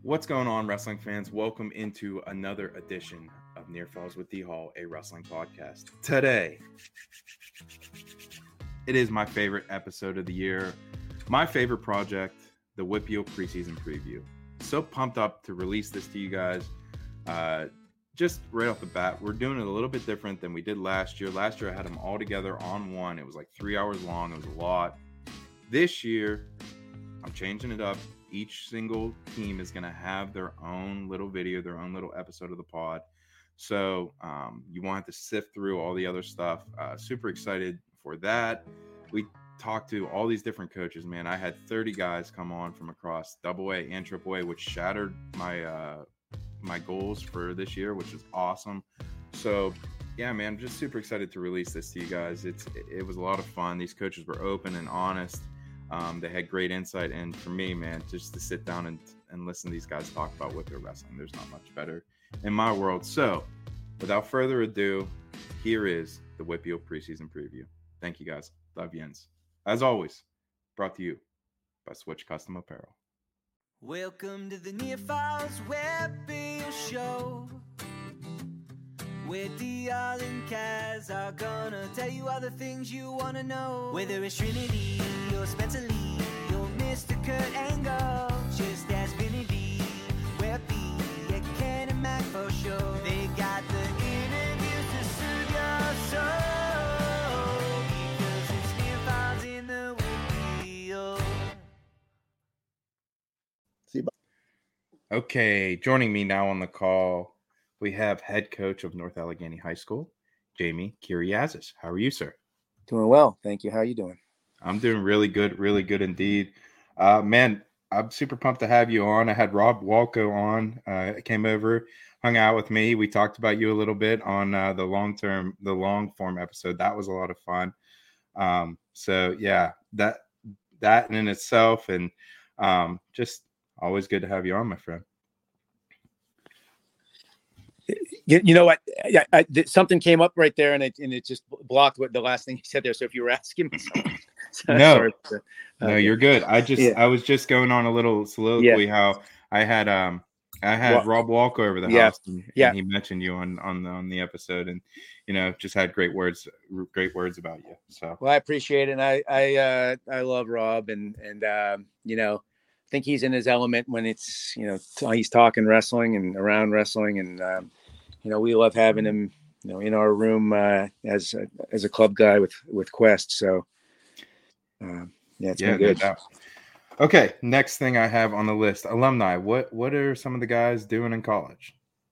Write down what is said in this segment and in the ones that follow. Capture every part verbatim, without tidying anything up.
What's going on, wrestling fans? Welcome into another edition of Near Falls with D Hall, a wrestling podcast. Today, it is my favorite episode of the year, my favorite project, the Whippio preseason preview. So pumped up to release this to you guys. Uh, just right off the bat, we're doing it a little bit different than we did last year. Last year, I had them all together on one. It was like three hours long. It was a lot. This year, I'm changing it up. Each single team is going to have their own little video, their own little episode of the pod. So um, you won't have to sift through all the other stuff. Uh, super excited for that. We talked to all these different coaches, man. I had thirty guys come on from across double A and triple A, which shattered my uh, my goals for this year, which is awesome. So yeah, man, I'm just super excited to release this to you guys. It's It was a lot of fun. These coaches were open and honest. Um, they had great insight, and for me, man, just to sit down and, and listen to these guys talk about what they're wrestling, there's not much better in my world. So, without further ado, here is the Whippio preseason preview. Thank you, guys. Love Jens. As always, brought to you by Switch Custom Apparel. Welcome to the Near Falls Whippio Show, where Dial and Kaz are gonna tell you all the things you wanna know. Whether it's Trinity or Spencer Lee or Mister Kurt Angle, just ask Vinny D. Whippy, yeah, Ken and Mac for sure. They got the interviews to soothe your soul, because it's Near Falls in the Whippio. See, Okay, joining me now on the call, we have head coach of North Allegheny High School, Jamie Kiriazis. How are you, sir? doing well, thank you. How are you doing? I'm doing really good, really good indeed. Uh, man, I'm super pumped to have you on. I had Rob Walco on. Uh, came over, hung out with me. We talked about you a little bit on uh, the long-term, the long-form episode. That was a lot of fun. Um, so, yeah, that that in itself, and um, just always good to have you on, my friend. You, you know what? I, I, something came up right there, and it and it just blocked what the last thing you said there. So if you were asking me, something, so, no, sorry, uh, no, you're good. I just yeah. I was just going on a little soliloquy Yeah. how I had um I had Well, Rob Walker over the yeah, house, and, and yeah. he mentioned you on on the, on the episode, and you know just had great words great words about you. So Well, I appreciate it, and I I uh, I love Rob, and and um, you know, I think he's in his element when it's you know t- he's talking wrestling and around wrestling, and um, you know we love having him you know in our room uh, as a, as a club guy with with Quest. So uh, yeah, it's yeah, been good. no doubt. Okay, next thing I have on the list, alumni. What what are some of the guys doing in college?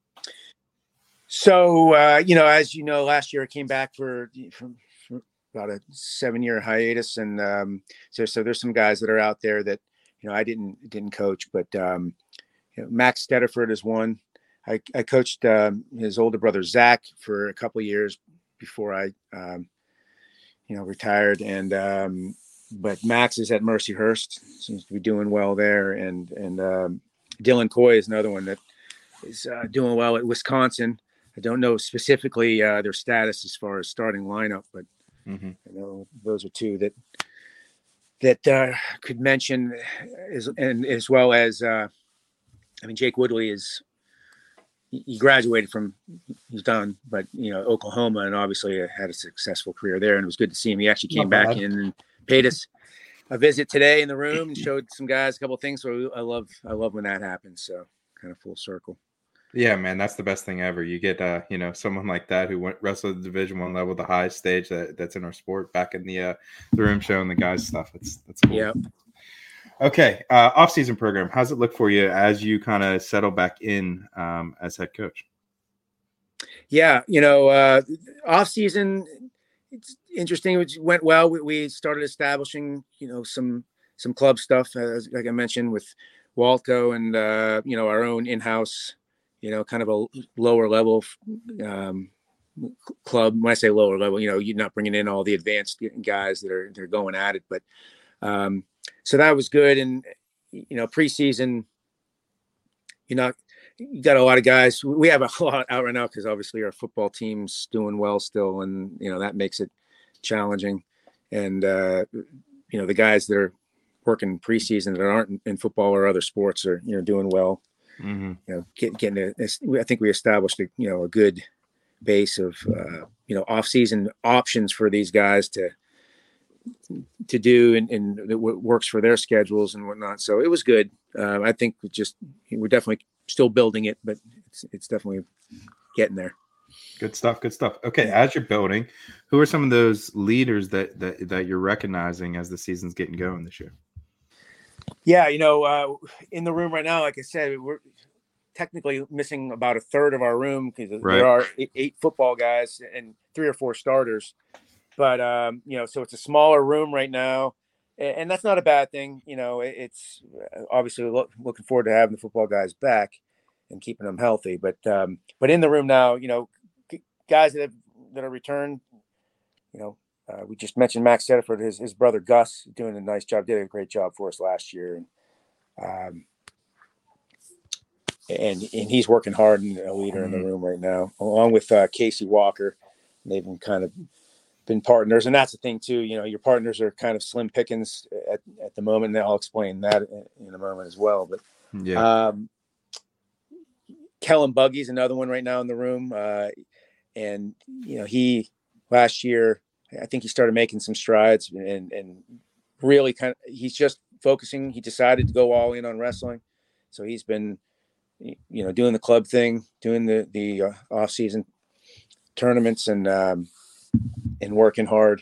So uh, you know, as you know, last year I came back for, for, for about a seven-year hiatus, and um, so so there's some guys that are out there that you know I didn't didn't coach, but um, you know, Max Stedderford is one. I, I coached um, his older brother Zach for a couple of years before I um, you know retired, and um, but Max is at Mercyhurst, seems to be doing well there, and and um, Dylan Coy is another one that is uh, doing well at Wisconsin. I don't know specifically uh, their status as far as starting lineup, but Mm-hmm. I know those are two that that uh, could mention, as, and as well as uh, I mean Jake Woodley is he graduated from he's done, but you know Oklahoma, and obviously had a successful career there, and it was good to see him. He actually came Not back bad. in and paid us a visit today in the room and showed some guys a couple of things. So I love I love when that happens. So kind of full circle. Yeah, man, that's the best thing ever. You get, uh, you know, someone like that who went wrestled at the Division One level, the highest stage that, that's in our sport, back in the uh, the room showing the guys stuff. It's that's cool. Yeah. Okay, uh, off-season program. How's it look for you as you kind of settle back in um, as head coach? Yeah, you know, uh, off season, it's interesting. It went well. We, we started establishing, you know, some some club stuff, as like I mentioned, with Walco and uh, you know our own in-house. You know, kind of a lower level um, club. When I say lower level, you know, you're not bringing in all the advanced guys that are they're going at it. But um, so that was good. And you know, preseason, you know, you got a lot of guys. We have a lot out right now because obviously our football team's doing well still, and you know that makes it challenging. And uh, you know, the guys that are working preseason that aren't in football or other sports are you know doing well. Mm-hmm. you know, get, getting a, I think we established a, you know, a good base of, uh, you know, off-season options for these guys to, to do and, and it works for their schedules and whatnot. So it was good. Uh, I think we just, we're definitely still building it, but it's, it's definitely getting there. Good stuff. Good stuff. Okay. As you're building, who are some of those leaders that, that, that you're recognizing as the season's getting going this year? Yeah. You know, uh, in the room right now, like I said, we're technically missing about a third of our room because Right. there are eight, eight football guys and three or four starters. But, um, you know, so it's a smaller room right now, and, and that's not a bad thing. You know, it, it's obviously lo- looking forward to having the football guys back and keeping them healthy. But, um, but in the room now, you know, g- guys that have, that are returned, you know, uh, we just mentioned Max Setterford, his, his brother Gus doing a nice job, did a great job for us last year. And, um, and, and he's working hard and a leader in the room right now, along with uh, Casey Walker. They've been kind of been partners, and that's the thing too. You know, your partners are kind of slim pickings at, at the moment. And I'll explain that in a moment as well. But yeah, um, Kellen Buggy's another one right now in the room, uh, and you know, he last year I think he started making some strides and and really kind of he's just focusing. He decided to go all in on wrestling, so he's been you know doing the club thing, doing the the uh, off season tournaments, and um, and working hard.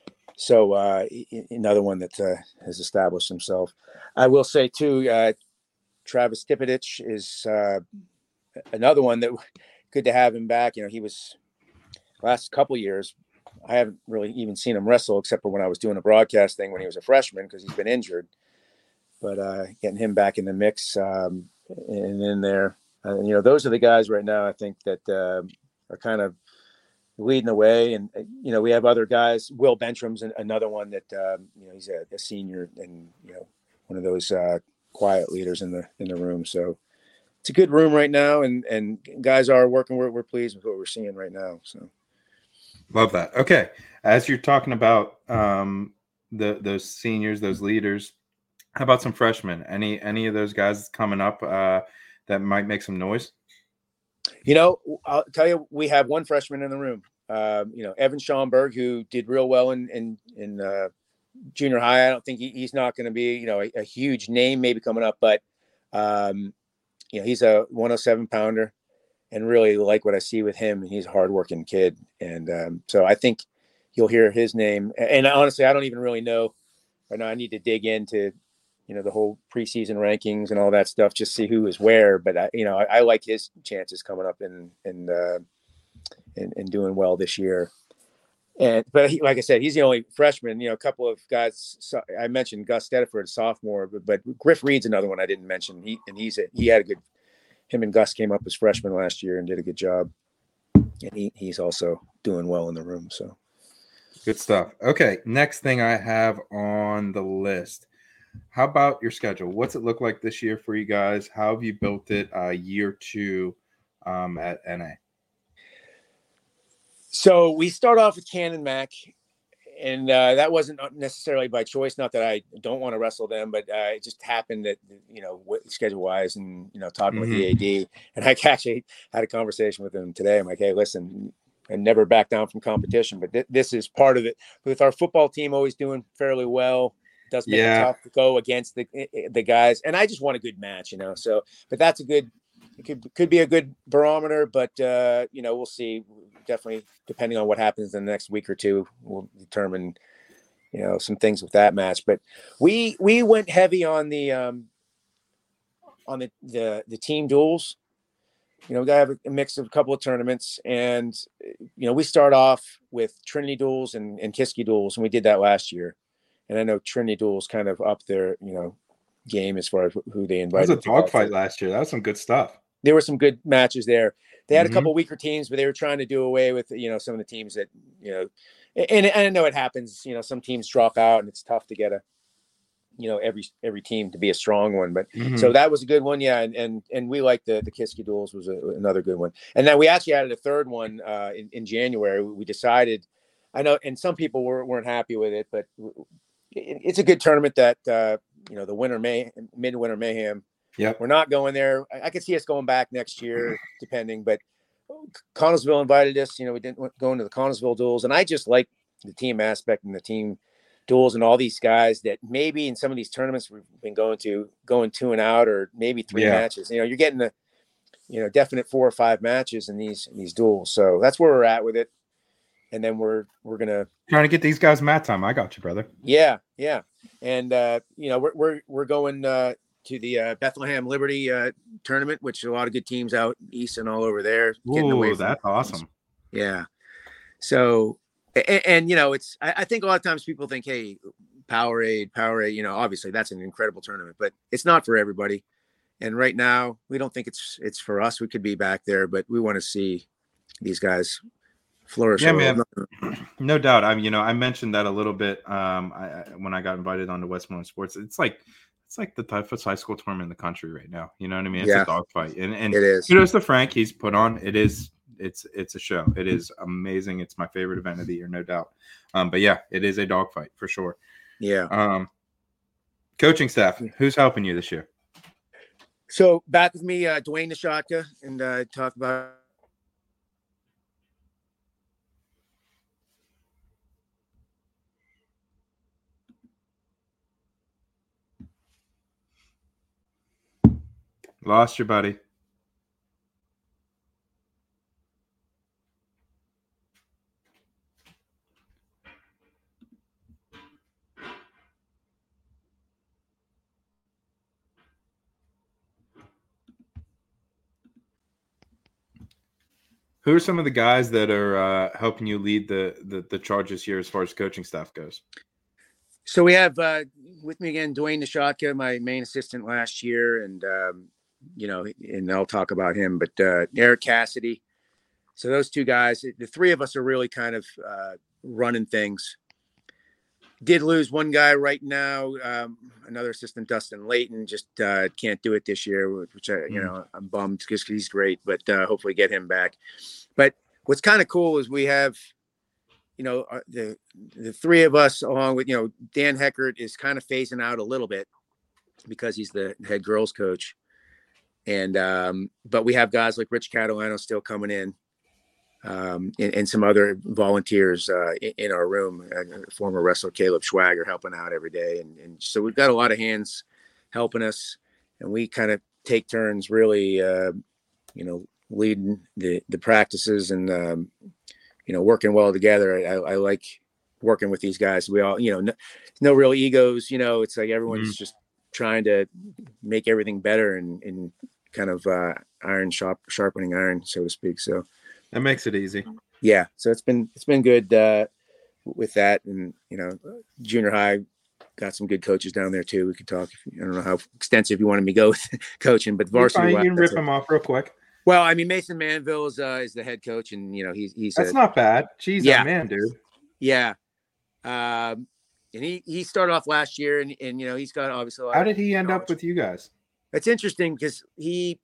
So uh, another one that uh, has established himself. I will say too, uh, Travis Tipidich is uh, another one that good to have him back. You know, he was last couple years. I haven't really even seen him wrestle except for when I was doing a broadcast thing when he was a freshman because he's been injured. But uh, getting him back in the mix um, and in there, uh, you know, those are the guys right now. I think that uh, are kind of leading the way. And, you know, we have other guys. Will Bentram's another one that, um, you know, he's a, a senior and, you know, one of those uh, quiet leaders in the, in the room. So it's a good room right now. And, and guys are working. We're, we're pleased with what we're seeing right now. So. Love that. Okay. As you're talking about um, the, those seniors, those leaders, how about some freshmen? Any, any of those guys coming up uh, that might make some noise? You know, I'll tell you, we have one freshman in the room. Um, you know, Evan Schomburg, who did real well in in, in uh, junior high. I don't think he, he's not going to be, you know, a, a huge name maybe coming up, but um, you know, he's a one oh seven pounder, and really like what I see with him. He's a hardworking kid, and um, so I think you'll hear his name. And honestly, I don't even really know right now. I need to dig into, you know, the whole preseason rankings and all that stuff, just see who is where. But I, you know, I, I like his chances coming up and and uh, and, and doing well this year. And but he, like I said, he's the only freshman. You know, a couple of guys. So I mentioned Gus Stedford, sophomore, but, but Griff Reed's another one I didn't mention. He and he's a, he had a good. Him and Gus came up as freshmen last year and did a good job. And he, he's also doing well in the room. So good stuff. Okay, next thing I have on the list. How about your schedule? What's it look like this year for you guys? How have you built it uh, year two um, at N A? So we start off with Cannon Mac, and uh, that wasn't necessarily by choice. Not that I don't want to wrestle them, but uh, it just happened that, you know, schedule wise and, you know, talking mm-hmm. with the A D. And I actually had a conversation with him today. I'm like, hey, listen, I never back down from competition, but th- this is part of it. With our football team always doing fairly well, does make yeah. it tough to go against the the guys. And I just want a good match, you know. So, but that's a good, it could could be a good barometer. But uh, you know, we'll see. Definitely, depending on what happens in the next week or two, will determine, you know, some things with that match. But we we went heavy on the um, on the the the team duels. You know, we got to have a mix of a couple of tournaments, and you know, we start off with Trinity duels and, and Kiski duels, and we did that last year. And I know Trinity duels kind of up their, you know, game as far as who they invited. That was a dogfight last year. That was some good stuff. There were some good matches there. They had mm-hmm. a couple weaker teams, but they were trying to do away with, you know, some of the teams that, you know, and, and I know it happens. You know, some teams drop out, and it's tough to get a, you know, every every team to be a strong one. But mm-hmm. so that was a good one, yeah. And and and we like the the Kiski duels was a, another good one. And then we actually added a third one uh, in in January. We decided, I know, and some people were, weren't happy with it, but it's a good tournament that, uh, you know, the winter May, midwinter mayhem Yep. We're not going there. I, I could see us going back next year, depending. But Connellsville invited us. You know, we didn't go into the Connellsville duels, and I just like the team aspect and the team duels and all these guys that maybe in some of these tournaments we've been going to, going two and out, or maybe three Yeah. matches. You know, you're getting the, you know, definite four or five matches in these in these duels. So that's where we're at with it. And then we're we're gonna Trying to get these guys mat time. I got you, brother. yeah, yeah. And uh, you know, we're we're we're going uh to the uh, Bethlehem Liberty uh, tournament, which a lot of good teams out east and all over there. Getting Ooh, away from that's awesome. Yeah. So, and, and you know, it's, I, I think a lot of times people think, hey, Powerade, Powerade, you know, obviously that's an incredible tournament, but it's not for everybody. And right now we don't think it's, it's for us. We could be back there, but we want to see these guys flourish. Yeah, man. No doubt. I mean, you know, I mentioned that a little bit um, I, I, when I got invited on to Westmoreland Sports. It's like, it's like the toughest high school tournament in the country right now. You know what I mean? It's Yeah. a dogfight. And, and It is. kudos to Frank. He's put on, it is, it's, it's a show. It is amazing. It's my favorite event of the year, no doubt. Um, but yeah, it is a dogfight for sure. Yeah. Um, coaching staff, who's helping you this year? So back with me, uh, Dwayne Nishotka, and uh, talk about Lost your buddy. Who are some of the guys that are uh, helping you lead the, the the charges here as far as coaching staff goes? So we have uh, with me again, Dwayne Nishotka, my main assistant last year, and um, you know, and I'll talk about him. But uh, Eric Cassidy. So those two guys, the three of us are really kind of uh, running things. Did lose one guy right now, um, another assistant, Dustin Layton, just uh, can't do it this year, which I, you know, I'm bummed because he's great, but uh, hopefully get him back. But what's kind of cool is we have, you know, the the three of us, along with, you know, Dan Heckert is kind of phasing out a little bit because he's the head girls coach, and um, but we have guys like Rich Catalano still coming in. Um, and, and some other volunteers uh, in, in our room, uh, former wrestler Caleb Schwager helping out every day. And, and so we've got a lot of hands helping us, and we kind of take turns really, uh, you know, leading the, the practices and, um, you know, working well together. I, I like working with these guys. We all, you know, no, no real egos, you know, it's like everyone's mm-hmm. just trying to make everything better and, and kind of uh, iron sharp, sharpening iron, so to speak. So, that makes it easy. Yeah. So it's been, it's been good uh, with that. And, you know, junior high got some good coaches down there too. We could talk. I don't know how extensive you wanted me to go with coaching, but varsity. You can rip him off real quick. Well, I mean, Mason Manville is, uh, is the head coach, and, you know, he's, he's, that's a, not bad. Jeez, yeah, man, dude. Yeah. Um, and he, he started off last year, and, and, you know, he's got obviously a lot How did he end knowledge. up with you guys? It's interesting because he,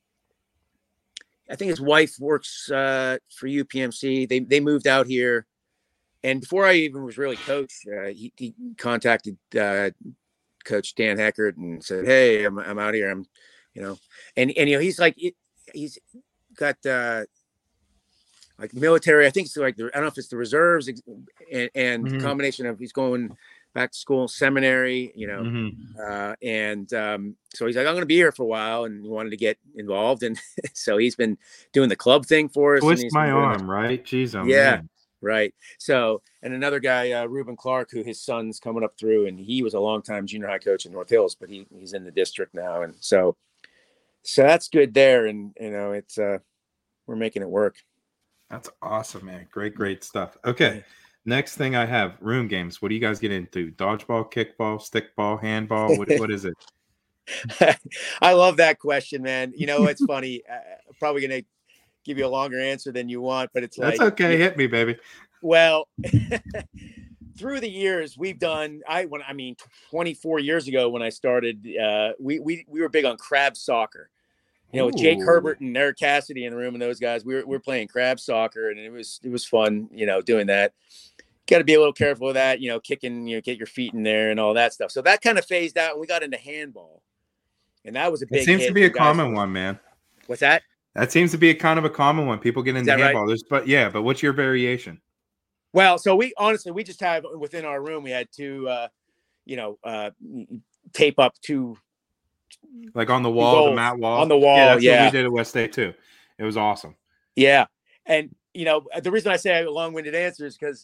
I think his wife works uh, for U P M C. They they moved out here, and before I even was really coached, uh, he, he contacted uh, Coach Dan Heckert and said, "Hey, I'm I'm out here. I'm, you know," and and you know he's like it, he's got uh, like military. I think it's like the, I don't know if it's the reserves and, and mm-hmm. combination of he's going back to school, seminary, you know, mm-hmm. uh, and um, so he's like, I'm going to be here for a while, and he wanted to get involved, and so he's been doing the club thing for us. Twist and my arm, the- right? Jeez, oh, yeah, man. Right. So, and another guy, uh, Reuben Clark, who his son's coming up through, and he was a longtime junior high coach in North Hills, but he he's in the district now, and so, so that's good there, and you know, it's uh, we're making it work. That's awesome, man. Great, great stuff. Okay. Next thing I have, room games. What do you guys get into? Dodgeball, kickball, stickball, handball? What, what is it? I love that question, man. You know, it's funny. I'm probably going to give you a longer answer than you want, but it's like. That's okay. Hit me, baby. Well, through the years, we've done, I when I mean, twenty-four years ago when I started, uh, we, we, we were big on crab soccer. You know, with Jake Herbert and Eric Cassidy in the room and those guys, we were, we were playing crab soccer, and it was, it was fun, you know, doing that. Got to be a little careful with that, you know, kicking, you know, get your feet in there and all that stuff. So that kind of phased out, and we got into handball. and that was a big. It seems hit to be a for guys common who- one, man. What's that? That seems to be a kind of a common one. People get into that right? handball. There's, but yeah, but what's your variation? Well, so we honestly we just have within our room we had two, uh, you know, uh, tape up two Like on the wall, the goals mat wall. on the wall. Yeah, that's Yeah, what we did at West State too. It was awesome. yeah, and you know the reason I say a long-winded answer is because,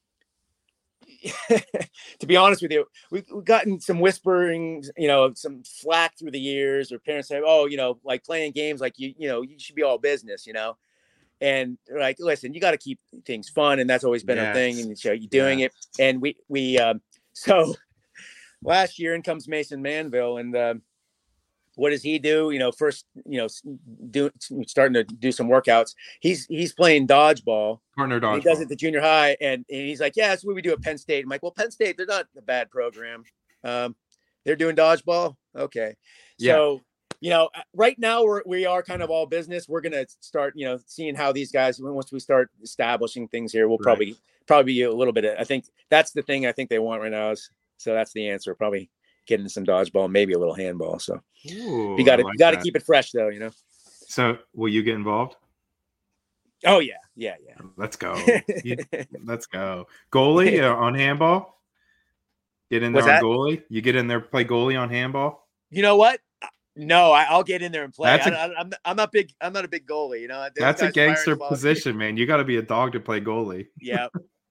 to be honest with you, we've, we've gotten some whisperings, you know, some flack through the years, or parents say, "Oh, you know, like playing games, like you, you know, you should be all business," you know. And like, listen, you got to keep things fun, and that's always been Yes. our thing. And so you're doing Yes. it, and we we um, so last year in comes Mason Manville, and um, what does he do? You know, first, you know, do starting to do some workouts. He's he's playing dodgeball. Partner And he does dodgeball. it to junior high, and, and he's like, "Yeah, that's what we do at Penn State." I'm like, "Well, Penn State, they're not a bad program. Um, they're doing dodgeball, okay." Yeah. So, you know, right now we're we are kind of all business. We're gonna start, you know, seeing how these guys. Once we start establishing things here, we'll Right. probably probably be a little bit. Of, I think that's the thing I think they want right now. Is so that's the answer. Probably getting some dodgeball, maybe a little handball. So Ooh, you got to I like got to that. keep it fresh, though. You know. So, will you get involved? Oh yeah, yeah, Let's go. yeah. You- let's go. Goalie uh, on handball. Get in there What's on that? goalie. You get in there, play goalie on handball. You know what? No, I, I'll get in there and play. That's I, a- I, I'm I'm not big. I'm not a big goalie. You know, Those That's a guys firing gangster the ball. position, man. You got to be a dog to play goalie. Yeah.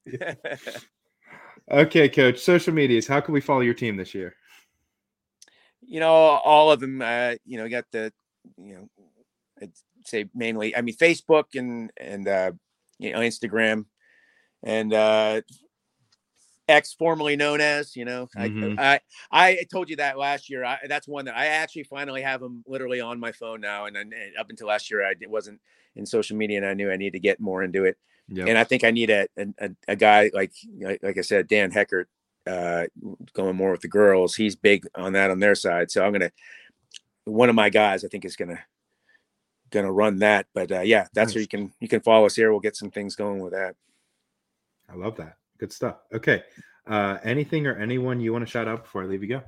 Okay, coach. Social medias. How can we follow your team this year? You know, all of them. Uh, you know, got the, you know, I'd say mainly. I mean, Facebook and and uh, you know, Instagram, and uh, X, formerly known as. You know, Mhm. I, I I told you that last year. I, that's one that I actually finally have them literally on my phone now. And, and up until last year, I it wasn't in social media, and I knew I needed to get more into it. Yep. And I think I need a a, a guy like like I said, Dan Heckert, uh, going more with the girls. He's big on that on their side. So I'm gonna one of my guys I think is gonna gonna run that. But uh, yeah, that's Nice. where you can you can follow us here. We'll get some things going with that. I love that. Good stuff. Okay. Uh, anything or anyone you want to shout out before I leave you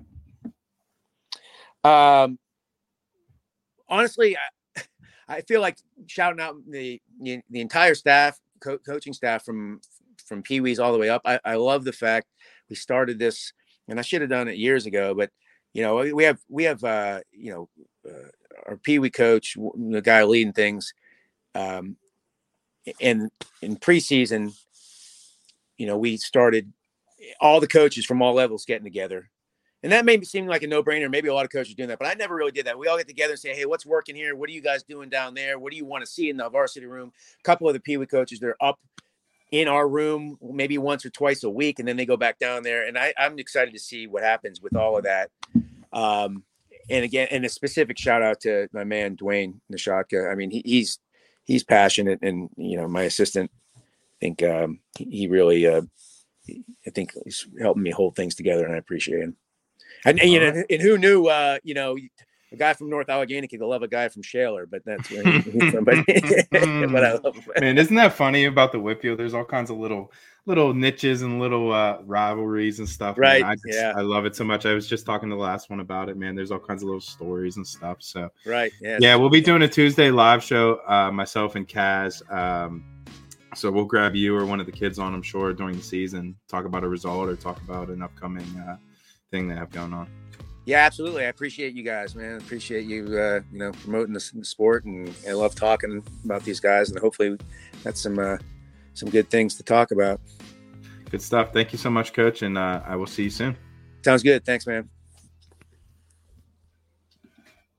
go? Um, honestly, I, I feel like shouting out the the, the entire staff, co- coaching staff from from Pee Wees all the way up. I, I love the fact we started this, and I should have done it years ago. But you know, we have we have uh, you know uh, our Pee Wee coach, the guy leading things, um, and in preseason, you know, we started all the coaches from all levels getting together. And that may seem like a no-brainer. Maybe a lot of coaches are doing that, but I never really did that. We all get together and say, "Hey, what's working here? What are you guys doing down there? What do you want to see in the varsity room?" A couple of the Pee Wee coaches, they're up in our room maybe once or twice a week, and then they go back down there. And I, I'm excited to see what happens with all of that. Um, and again, and a specific shout out to my man Dwayne Nishotka. I mean, he, he's he's passionate, and you know, my assistant, I think um, he, he really, uh, I think he's helping me hold things together, and I appreciate him. And, and you know, Alright. and who knew, uh, you know, a guy from North Allegheny could love a guy from Shaler, but that's where he's from. But, but I love him. Man, isn't that funny about the Whipio? There's all kinds of little little niches and little uh, rivalries and stuff. man. Right, I just, yeah. I love it so much. I was just talking to the last one about it, man. There's all kinds of little stories and stuff. So Right. Yeah. yeah, we'll be doing a Tuesday live show, uh, myself and Kaz. Um, so we'll grab you or one of the kids on, I'm sure, during the season, talk about a result or talk about an upcoming uh, thing they have going on. Yeah, absolutely. I appreciate you guys, man. I appreciate you, uh, you know, promoting the, the sport, and I love talking about these guys, and hopefully that's some, uh, some good things to talk about. Good stuff. Thank you so much, Coach, and uh, I will see you soon. Sounds good. Thanks, man.